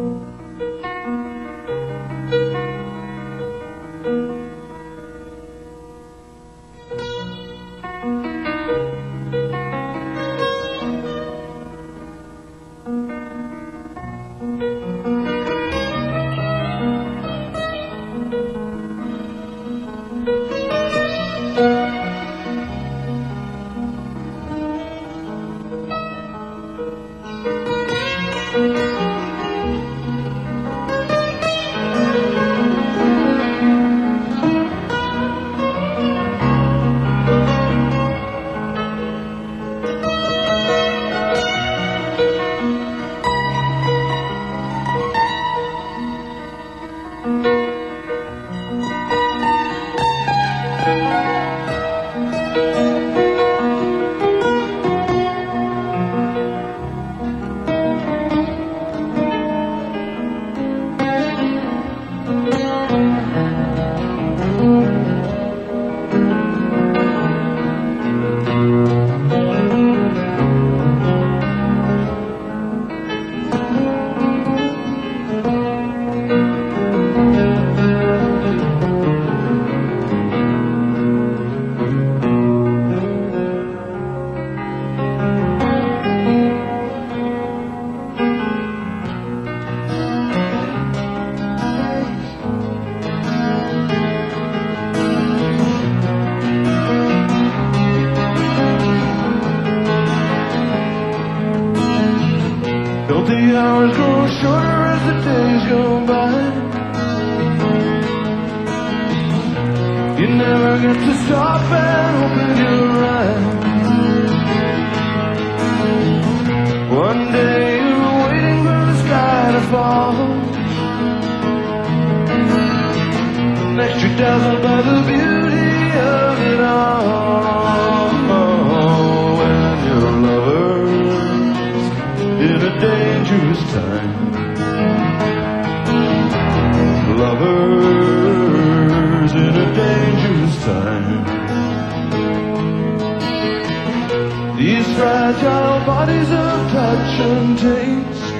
Don't the hours grow shorter as the days go by? You never get to stop and open your eyes. One day you're waiting for the sky to fall. Next you're dazzled by the beauty of it all. When your lover's in a dangerous time. Lovers in a dangerous time. These fragile bodies of touch and taste,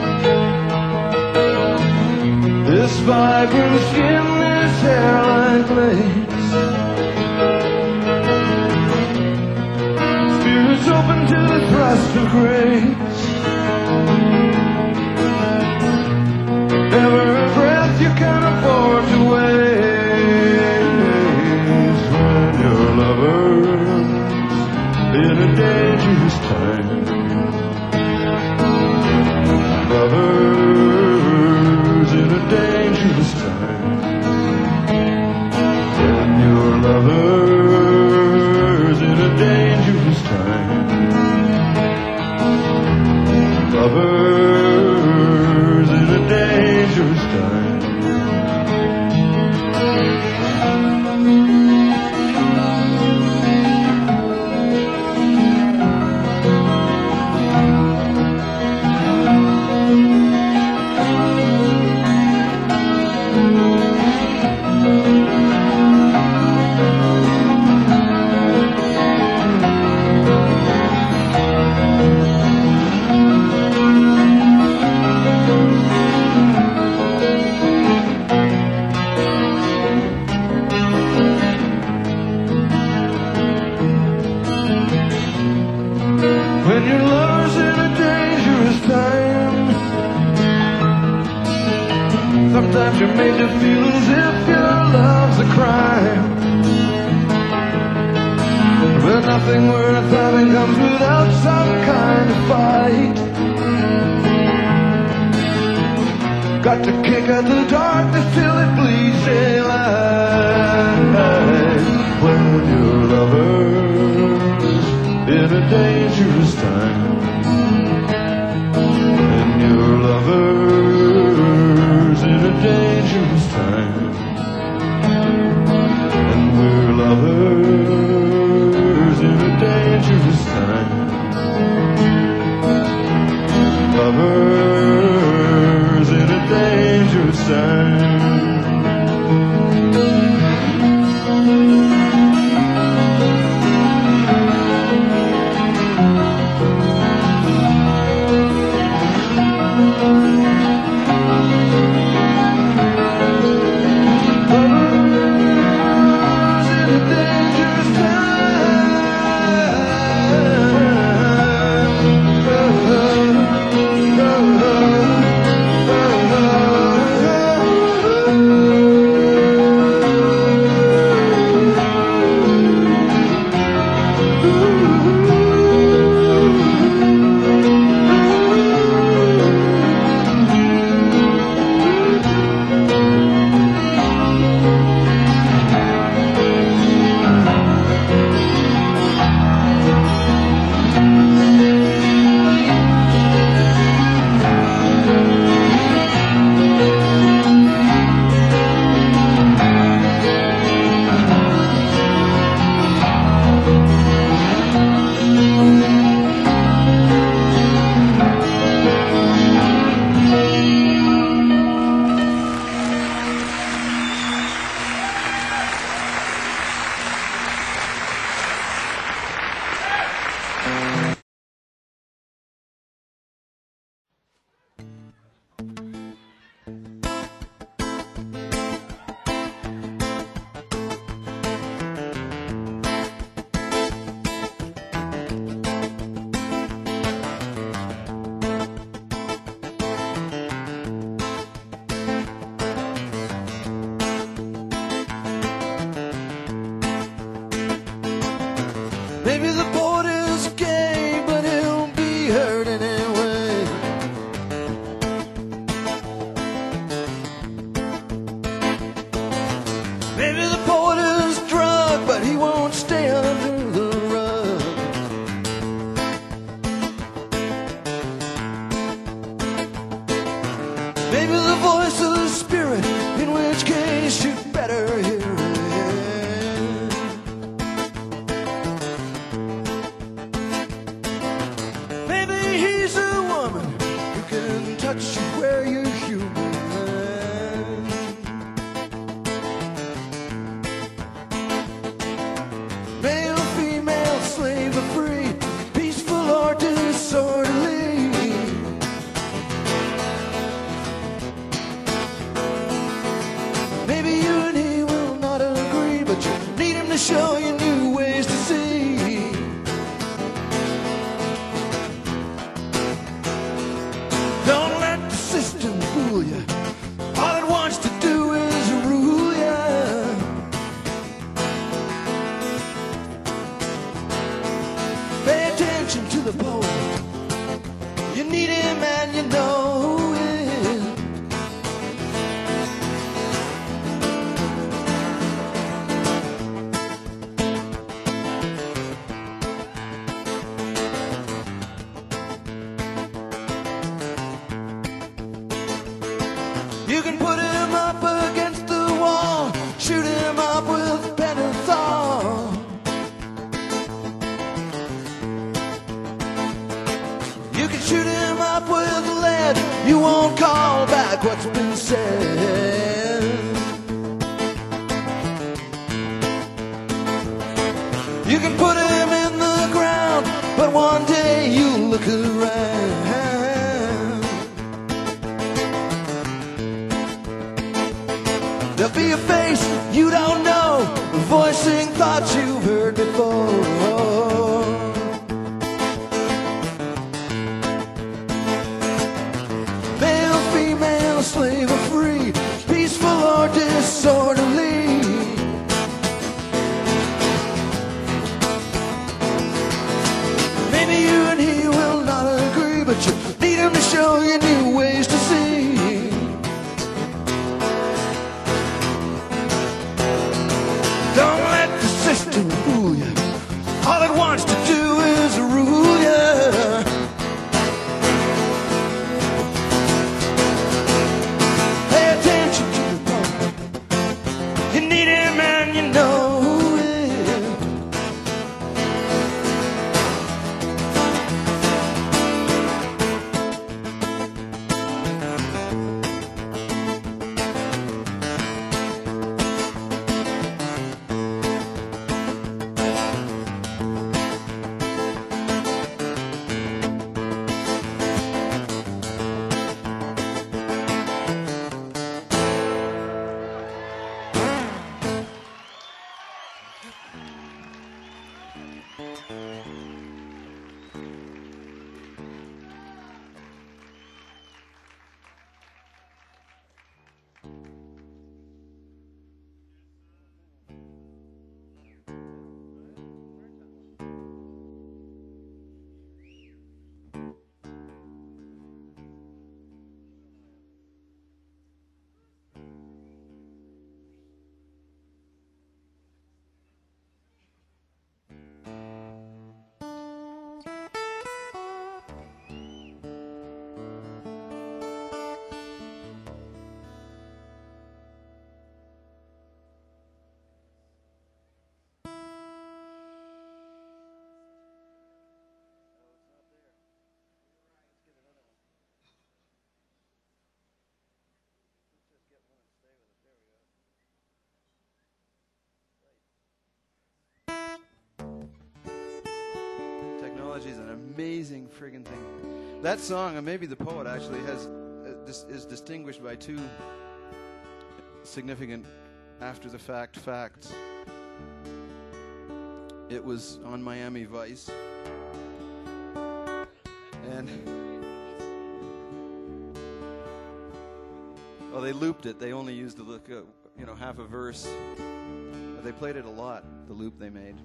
this vibrant skin, this hairline lace, spirits open to the thrust of grace. Never a breath you can afford to waste. When your lover's in a dangerous time. Lovers in a dangerous time. When your lover's in a dangerous time. Lovers in a dangerous time. When your lover's in a dangerous time, sometimes you're made to feel as if your love's a crime. But nothing worth having comes without some kind of fight. Got to kick at the darkness till it bleeds daylight. When your lover's in a dangerous time. And your lover's in a dangerous time. And we're lovers in a dangerous time. Lovers in a dangerous time. Maybe the voice of the Spirit, in which case you'd better hear it. Maybe he's a woman who can touch you where you're human. Male, female, slave or free, peaceful or disorderly. Maybe you and he will not agree, but you need him to show you new ways to see. Don't let the system fool you. All it wants to do is rule you. Pay attention to the poet. You need him and you know it. You can put him up against the wall, shoot him up with pentothal. You can shoot him up with lead, you won't call back what's been said. You can put him in the ground, but one day you'll look around. There'll be a face you don't know, voicing thoughts you've heard before. Male, female, slave or free, peaceful or disorderly. Maybe you and he will not agree, but you need him to show you new ways to see. Don't let the system fool you. All it wants to do is rule you. Pay attention to the poet. You need him and you know it. Technology is an amazing friggin' thing. That song, and maybe the poet actually is distinguished by two significant after-the-fact facts. It was on Miami Vice, and well, they looped it. They only used half a verse, but they played it a lot. The loop they made,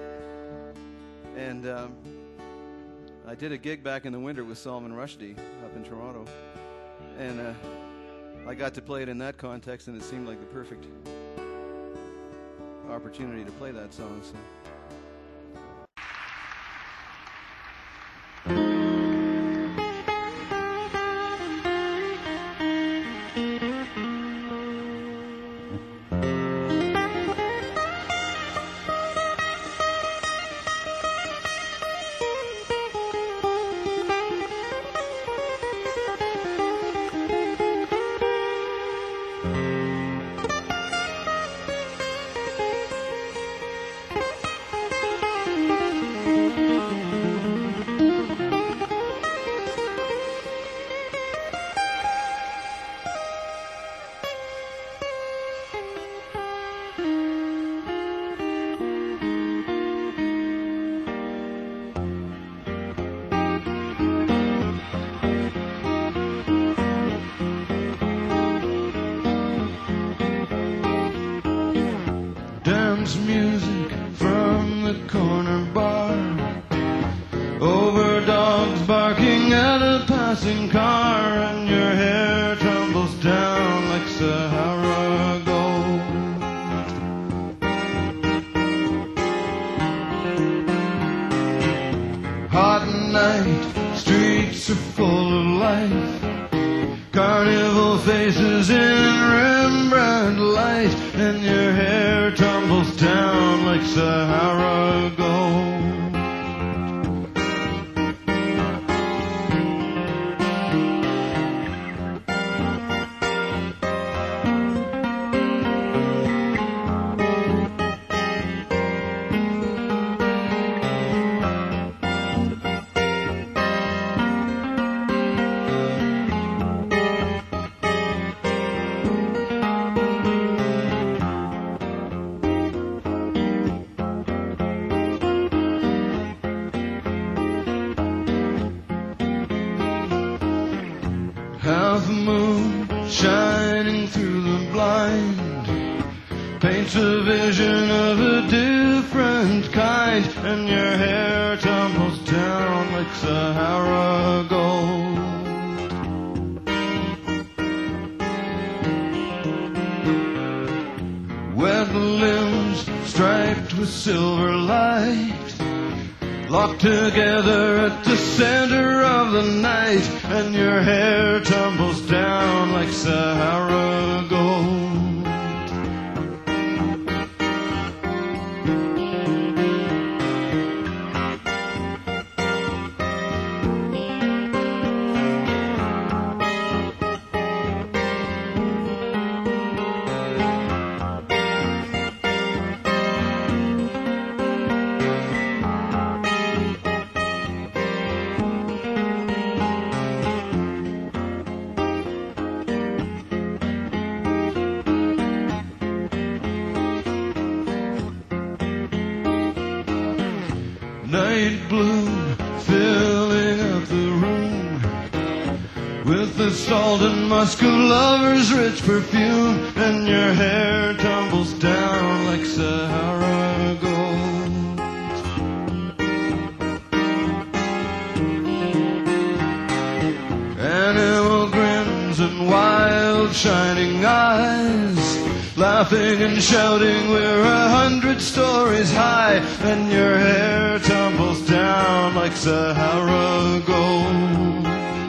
and I did a gig back in the winter with Salman Rushdie up in Toronto, and I got to play it in that context, and it seemed like the perfect opportunity to play that song. So. dance music from the corner bar, over dogs barking at a passing car, and your hair tumbles down like Sahara gold. Hot night, streets are full of life, carnival faces in Rembrandt light, and your hair tumbles down like Sahara gold. Half moon shining through the blind paints a vision of a different kind, and your hair tumbles down like Sahara gold. Wet limbs striped with silver light, locked together at the center of the night, and your hair tumbles down like Sahara gold. Night bloom filling up the room with the salt and musk of lovers' rich perfume, and your hair tumbles down like Sahara gold. Animal grins and wild shining eyes, laughing and shouting, we're 100 stories high, and your hair tumbles down like Sahara gold.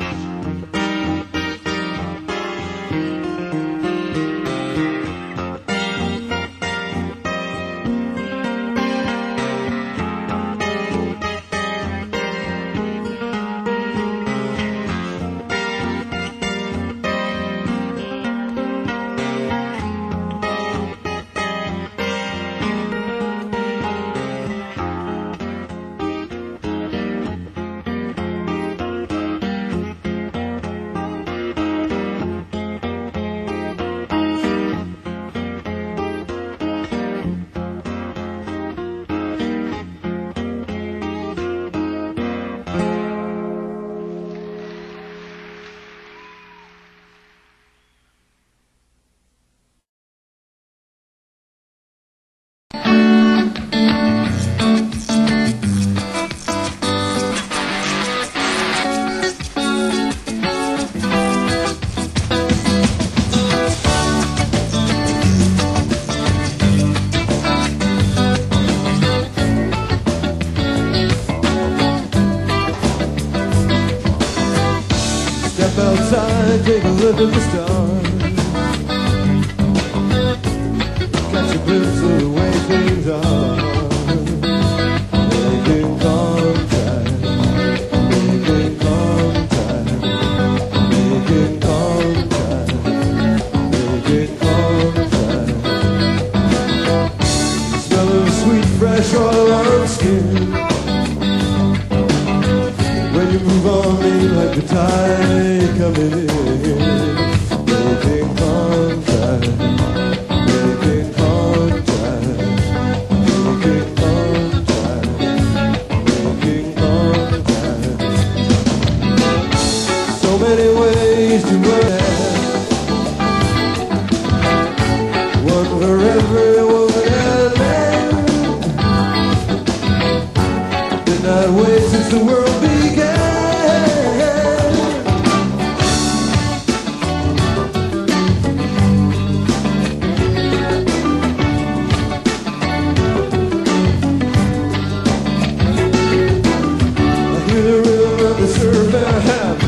Step outside, take a look at the stars, catch a glimpse of the way things are. Making contact, making contact, making contact, making contact. Smell of sweet fresh oil on skin, when you move on me like the tide coming in. Making contact, making contact, making contact, making contact. So many ways to run, one for every woman and man.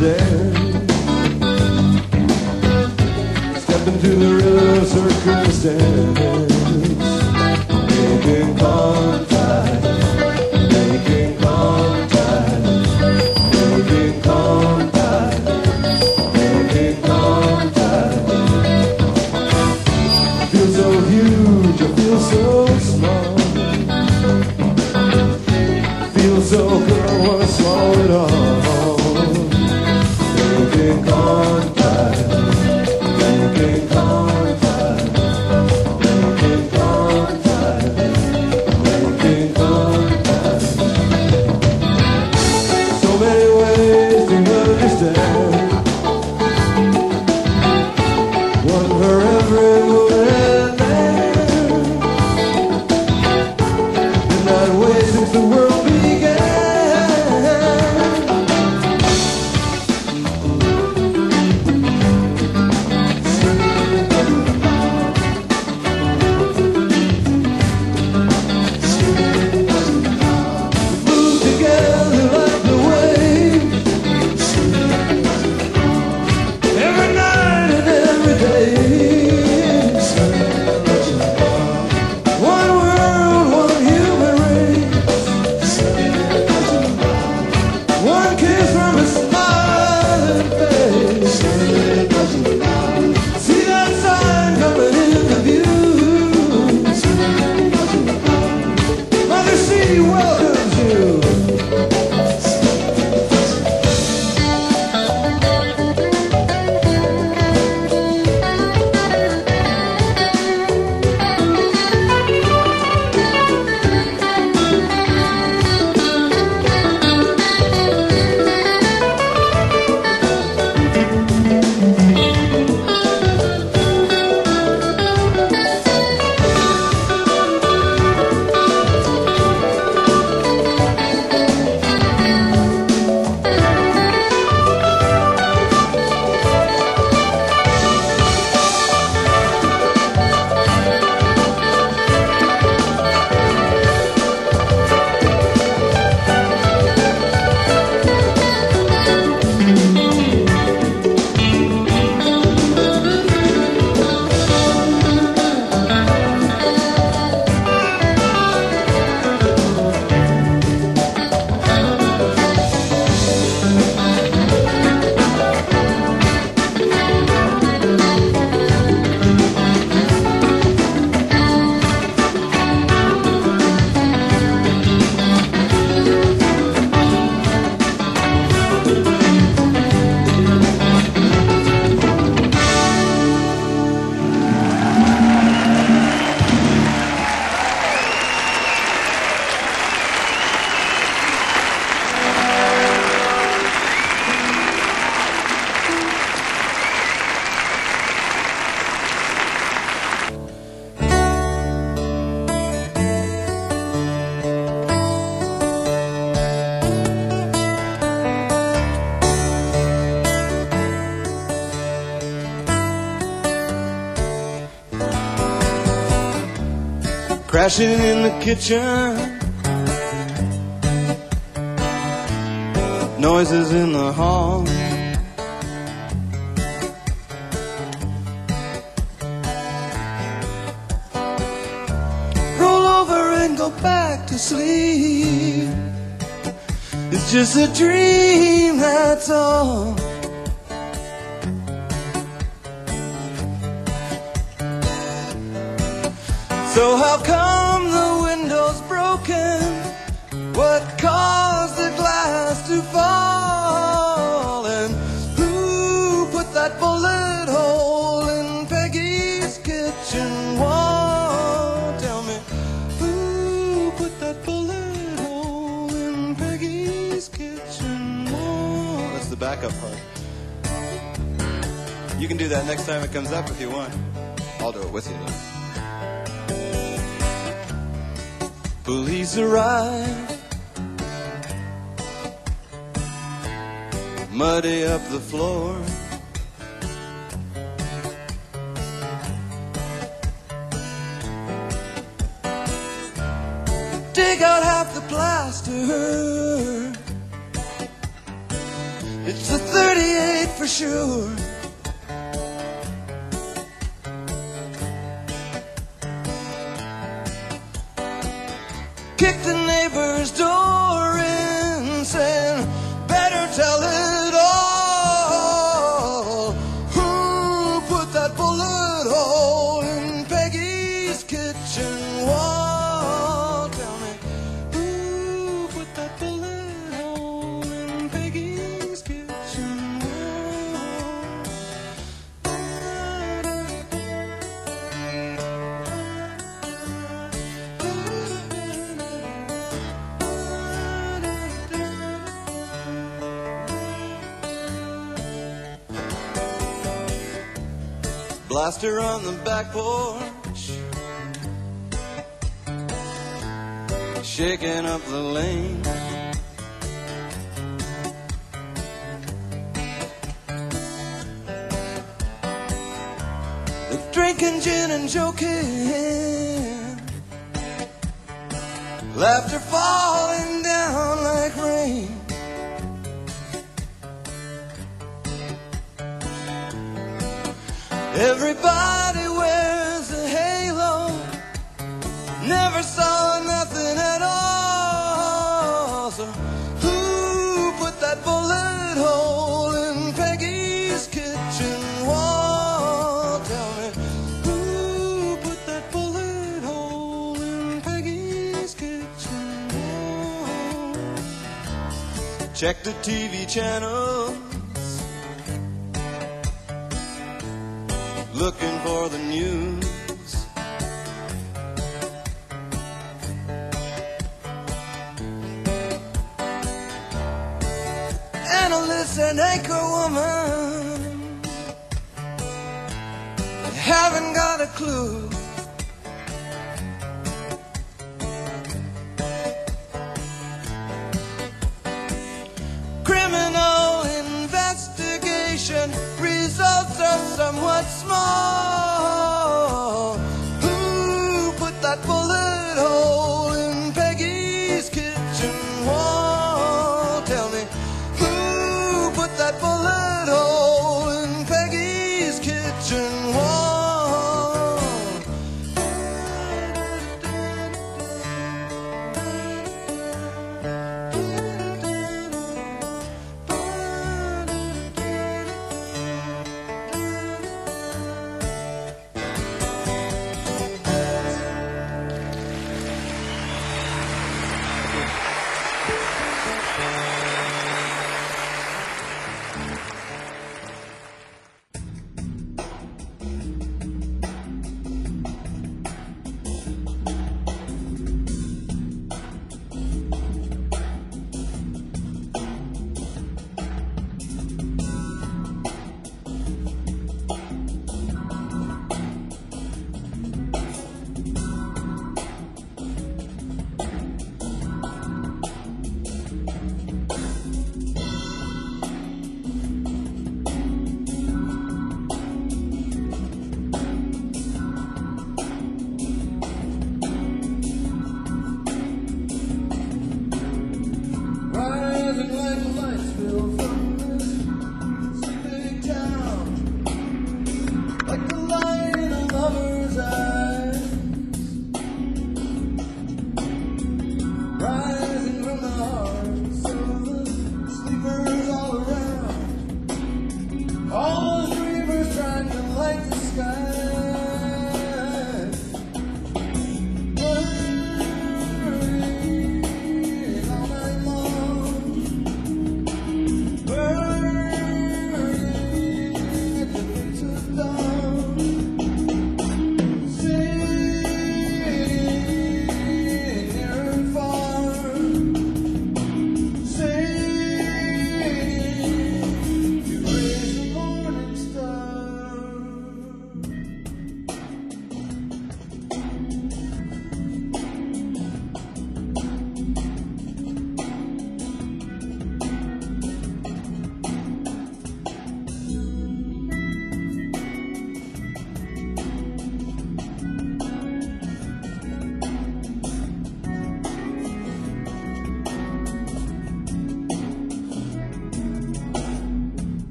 dance. Step into the real circumstance. Making contact, making contact, making contact, making contact. I feel so huge, I feel so small. I feel so good, I wanna swallow it all. Making contact, making contact, making contact, making contact. So many ways to understand. One for every moving man. In that way since the world began. Move together like the waves. Every night and every day. One world, one human race. One kiss from a smiling face. See that sign coming into view. Mother City welcomes you. Crashing in the kitchen, noises in the hall. Roll over and go back to sleep. It's just a dream, that's all. So how come the window's broken? What caused the glass to fall? And who put that bullet hole in Peggy's kitchen wall? Tell me, who put that bullet hole in Peggy's kitchen wall? That's the backup part. You can do that next time it comes up if you want. I'll do it with you though. Police arrive, muddy up the floor. Dig out half the plaster. It's a 38 for sure. Kicked the neighbor's door in, saying, better tell it all. Who put that bullet hole in Peggy's kitchen wall? Tell me, who put that bullet hole in Peggy's kitchen wall? Blaster on the back porch, shaking up the lane. They're drinking gin and joking, laughter falling down like rain. Everybody wears a halo, never saw nothing at all. So who put that bullet hole in Peggy's kitchen wall? Tell me, who put that bullet hole in Peggy's kitchen wall? Check the TV channel, looking for the news. Analysts and anchor woman haven't got a clue. Criminal investigation results are somewhat small. Who put that bullet hole in Peggy's kitchen wall? Tell me, who put that bullet hole in Peggy's kitchen wall?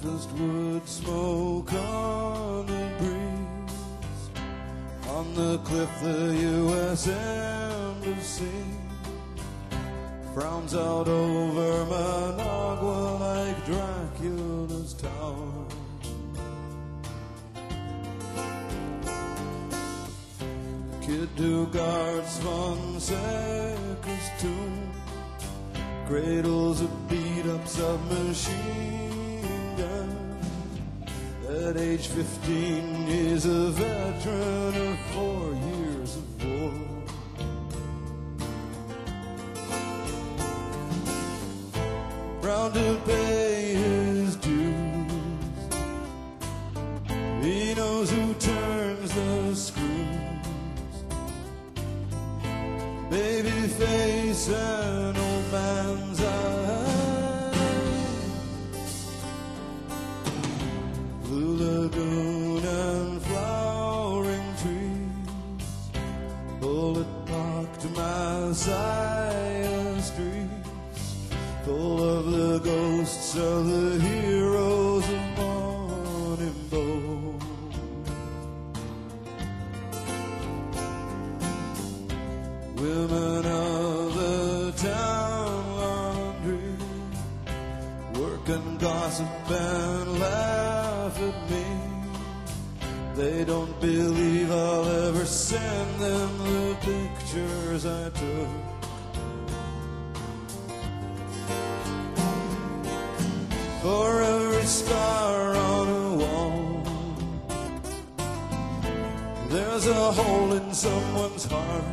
breakfast wood smoke on the breeze. On the cliff the U.S. Embassy frowns out over Managua like Dracula's tower. Kid who guards Fonseca's tomb cradles a beat-up submachine gun. At age 15 he's a veteran of 4 years of war. Proud to pay his dues, he knows who turns the screws. Baby face and old man's eye, blue lagoon and flowering trees, bullet-pocked Messiah streets, full of the ghosts of the heroes of Monimbo. Women of the town laundry work and gossip and laugh at me. They don't believe I'll ever send them the pictures I took. For every scar on a wall, there's a hole in someone's heart,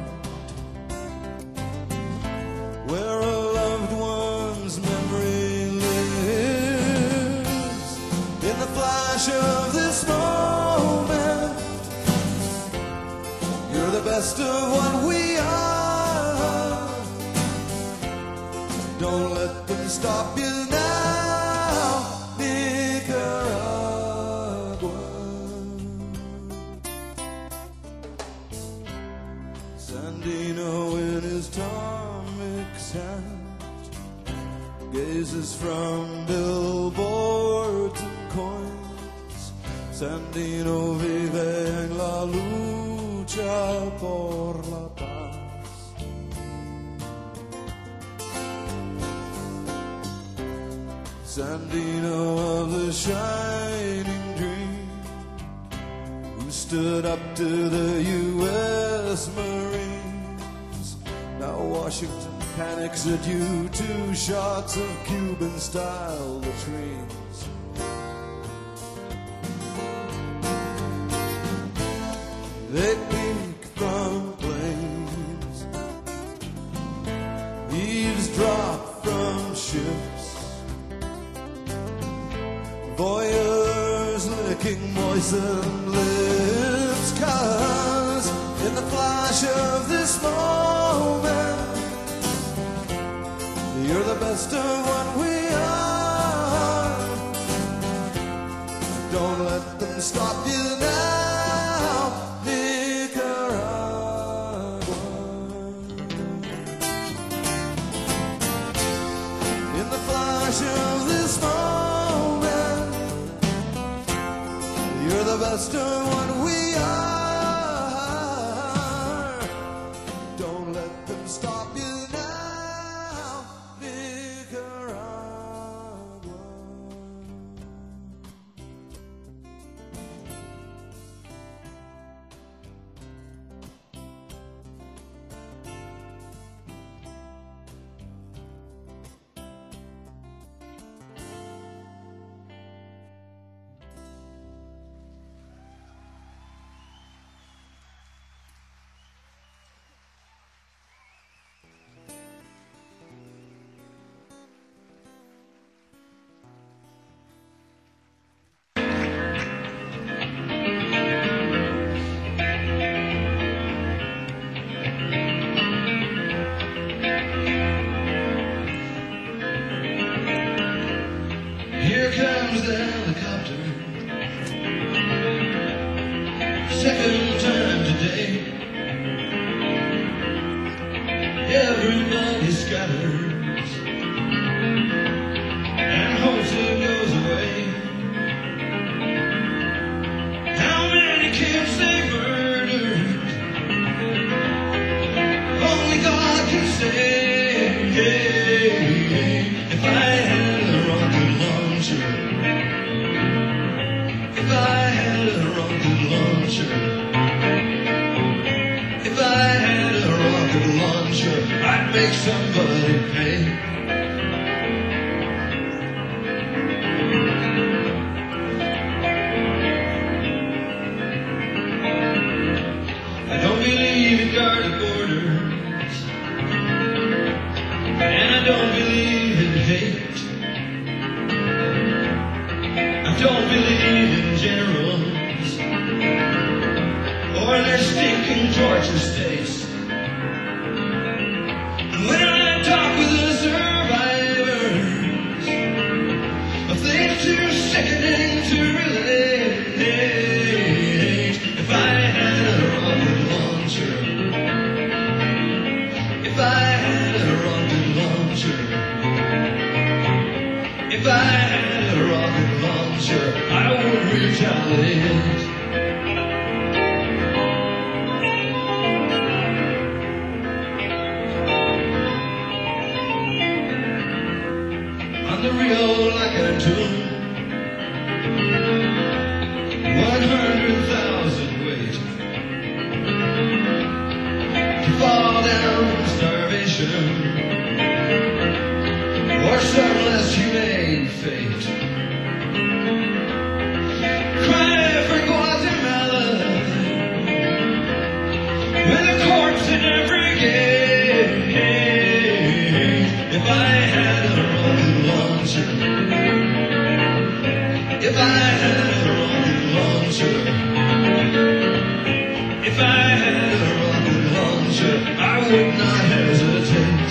where a loved one's memory lives. In the flash of this moment, you're the best of what we are. Don't let them stop you now, Nicaragua. Sandino in his Tomic's hat gazes from billboards and coins. Sandino vive en la lucha por la paz. Sandino of the shining dream, who stood up to the U.S. Marines. Now Washington panics at you, 2 shots of Cuban-style latrines. They peek from planes, eavesdrop from ships, voyeurs licking moistened lips. 'Cause in the flash of this moment, you're the best of what we are. Don't let them stop you now, Nicaragua. In the flash of this moment, you're the best of what we are. Don't let them stop you now, Nicaragua. Here comes the helicopter, second time today. Everybody scatters and hopes it goes away. If I had a rocket launcher, if I had a rocket launcher, if I had a rocket launcher, I'd make somebody pay. I don't believe in guarded borders, and I don't believe in hate. I don't believe in generals or their stinking torture states. And when I talk with the survivors of things too sickening to relate, if I had a rocket launcher, if I had a rocket launcher, if I had a rocket launcher, I would retaliate. On the Rio like a tomb, 100,000 wait to fall down starvation or some less humane fate. Cry for Guatemala with a corpse in every gate. If I had a rocket launcher, if I had a rocket launcher, if I had a rocket launcher, I would not hesitate.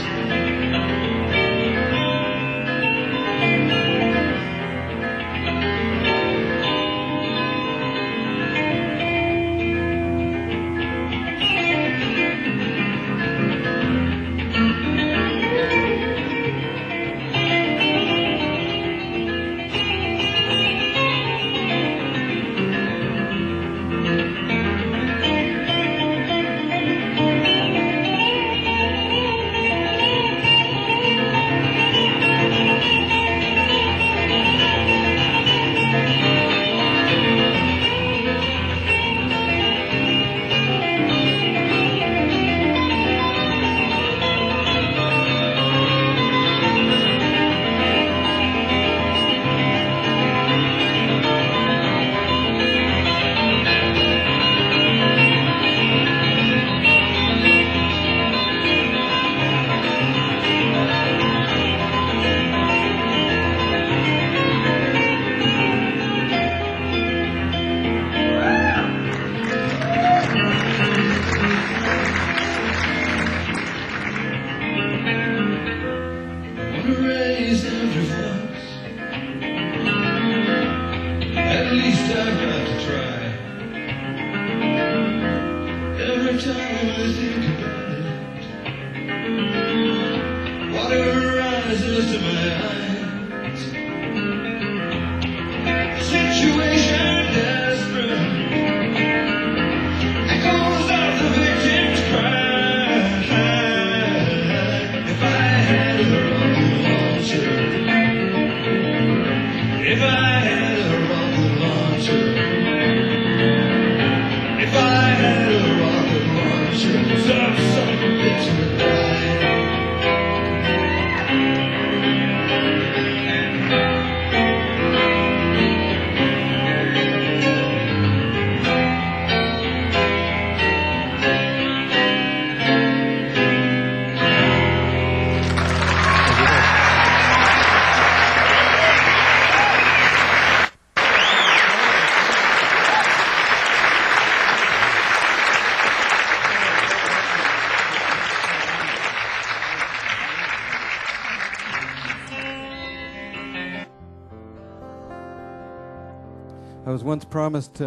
I was once promised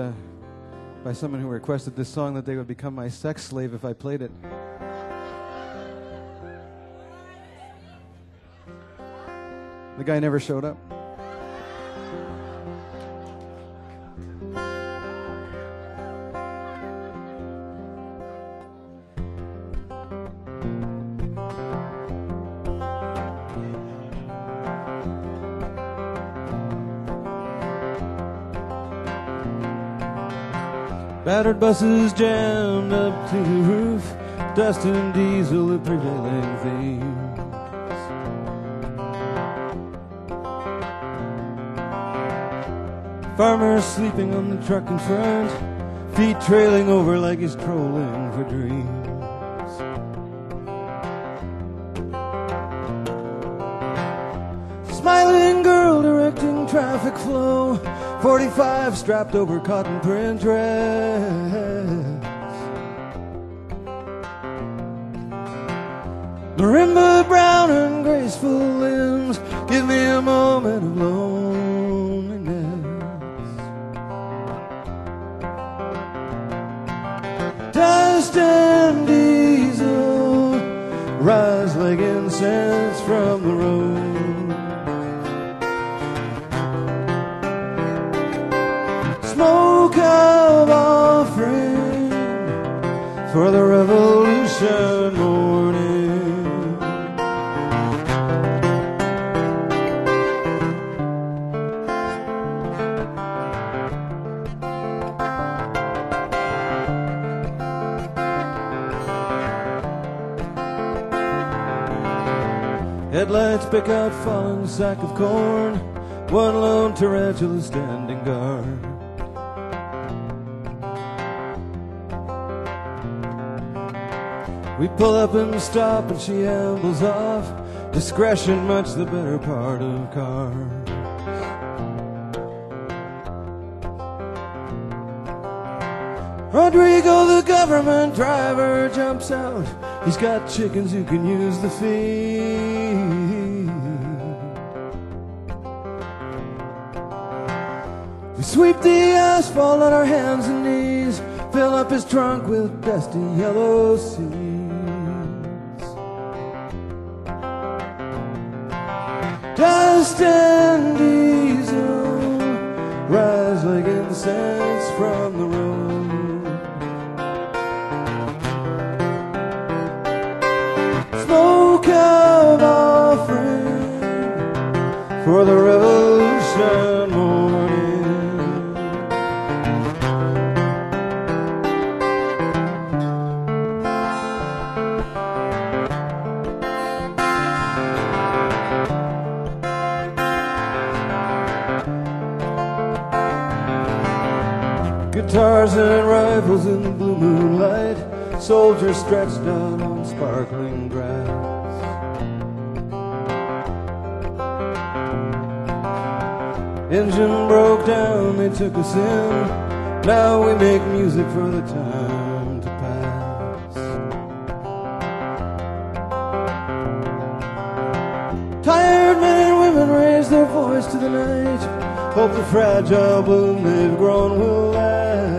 by someone who requested this song that they would become my sex slave if I played it. The guy never showed up. Battered buses jammed up to the roof, dust and diesel the prevailing themes. Farmer sleeping on the truck in front, feet trailing over like he's trolling for dreams. Smiling girl directing traffic flow, 45 strapped over cotton print dress. Marimba brown and graceful limbs, give me a moment of loneliness. Dust and diesel rise like incense from the road. Smoke of offering for the revolution morning. Headlights pick out fallen sack of corn, one lone tarantula standing guard. We pull up and stop and she ambles off, discretion much the better part of cars. Rodrigo, the government driver, jumps out. He's got chickens who can use the feed. We sweep the asphalt on our hands and knees, fill up his trunk with dusty yellow seeds. Dust and diesel rise like incense from the road. Smoke of offering for the revolution morning. Guitars and rifles in the blue moonlight, soldiers stretched out on sparkling grass. Engine broke down, they took us in. Now we make music for the time to pass. Tired men and women raise their voice to the night, hope the fragile bloom they've grown will last.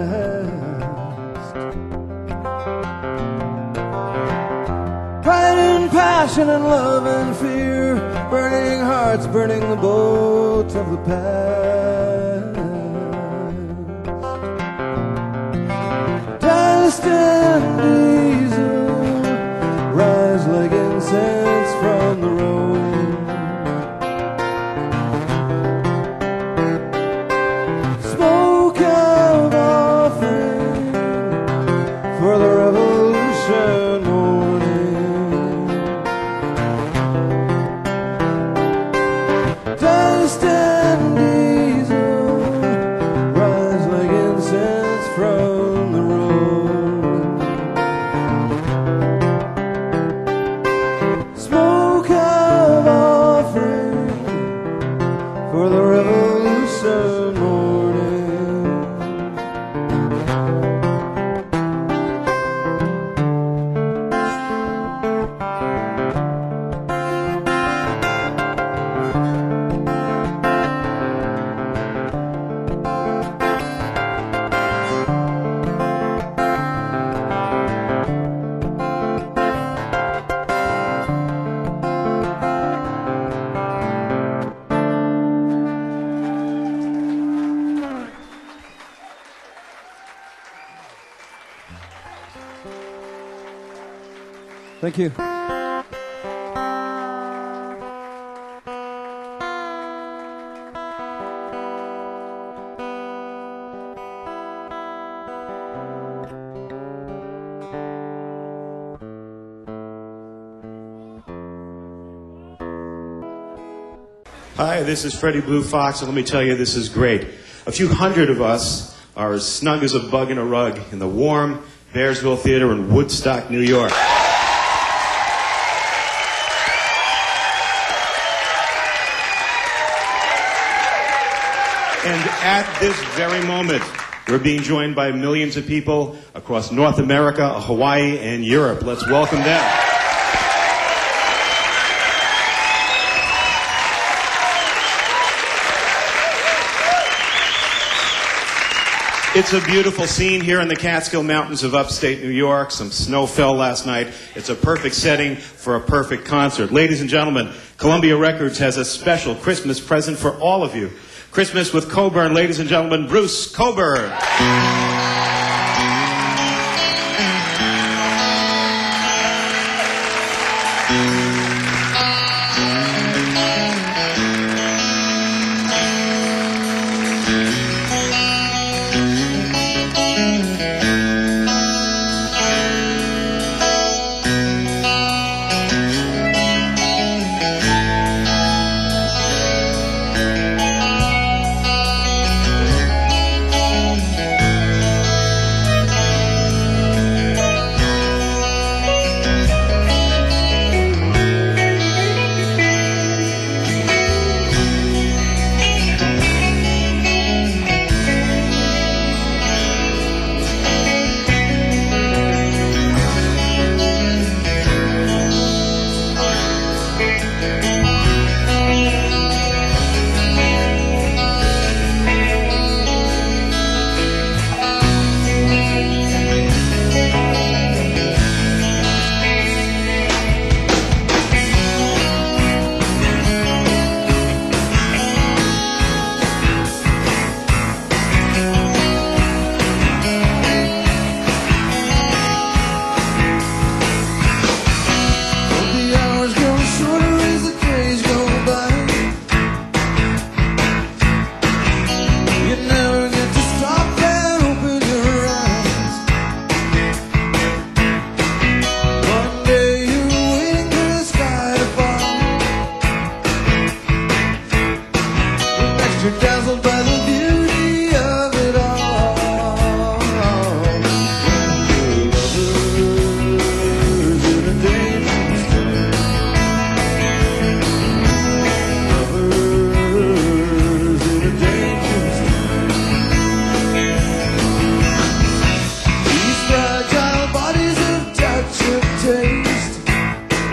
Pride and passion and love and fear, burning hearts, burning the boats of the past. Dust and diesel rise like incense from the road. Smoke of offering for the revolution morning. Dust and diesel rise like incense from the road. Smoke of offering for the revolution morning. Thank you. Hi, this is Freddie Blue Fox, and let me tell you, this is great. A few hundred of us are as snug as a bug in a rug in the warm Bearsville Theater in Woodstock, New York. And at this very moment, we're being joined by millions of people across North America, Hawaii, and Europe. Let's welcome them. It's a beautiful scene here in the Catskill Mountains of upstate New York. Some snow fell last night. It's a perfect setting for a perfect concert. Ladies and gentlemen, Columbia Records has a special Christmas present for all of you. Christmas with Coburn, ladies and gentlemen, Bruce Coburn.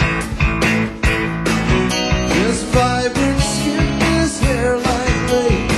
This vibrant skin, this hair like lace.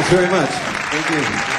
Thanks very much. Thank you.